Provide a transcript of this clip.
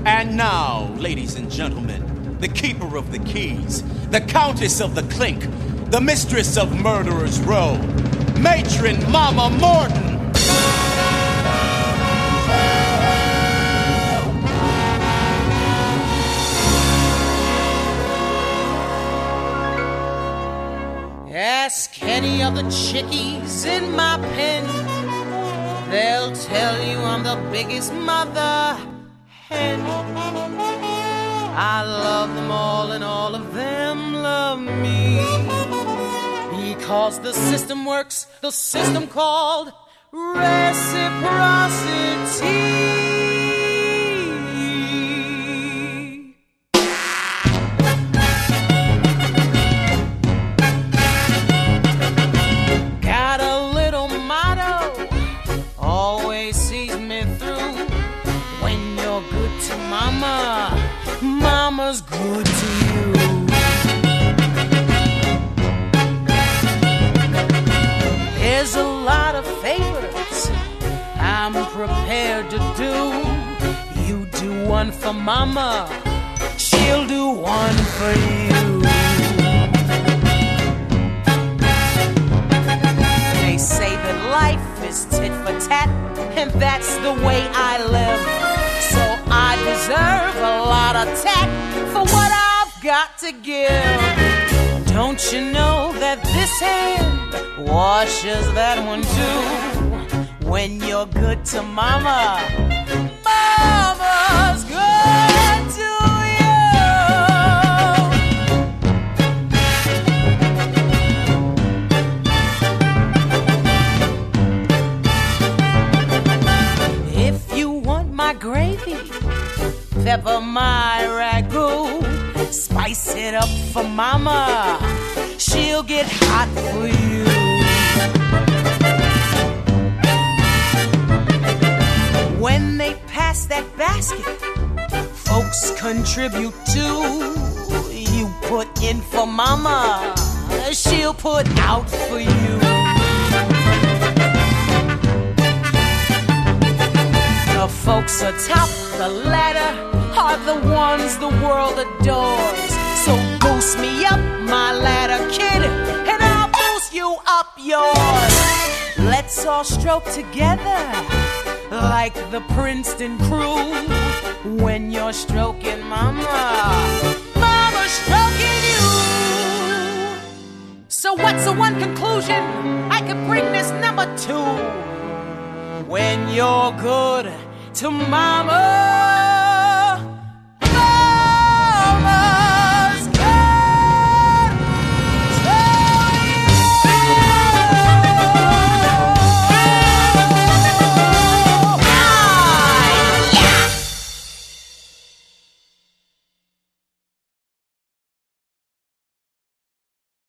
And now, ladies and gentlemen, the keeper of the keys, the countess of the clink, the mistress of Murderers Row, Matron Mama Morton. Ask any of the chickies in my pen. They'll tell you I'm the biggest mother hen. I love them all and all of them love me. Because the system works, the system called reciprocity. Mama's good to you. There's a lot of favors I'm prepared to do. You do one for Mama, she'll do one for you. They say that life is tit for tat, and that's the way I live. So I deserve a lot of tact for what I've got to give. Don't you know that this hand washes that one too? When you're good to Mama, Mama's good to you. If you want my gravy, pepper my ragu, spice it up for Mama, she'll get hot for you. When they pass that basket, folks contribute too. You put in for Mama, she'll put out for you. The folks atop the ladder are the ones the world adores. So boost me up my ladder, kid, and I'll boost you up yours. Let's all stroke together like the Princeton crew. When you're stroking Mama, Mama's stroking you. So what's the one conclusion I could bring this number to? When you're good to Mama,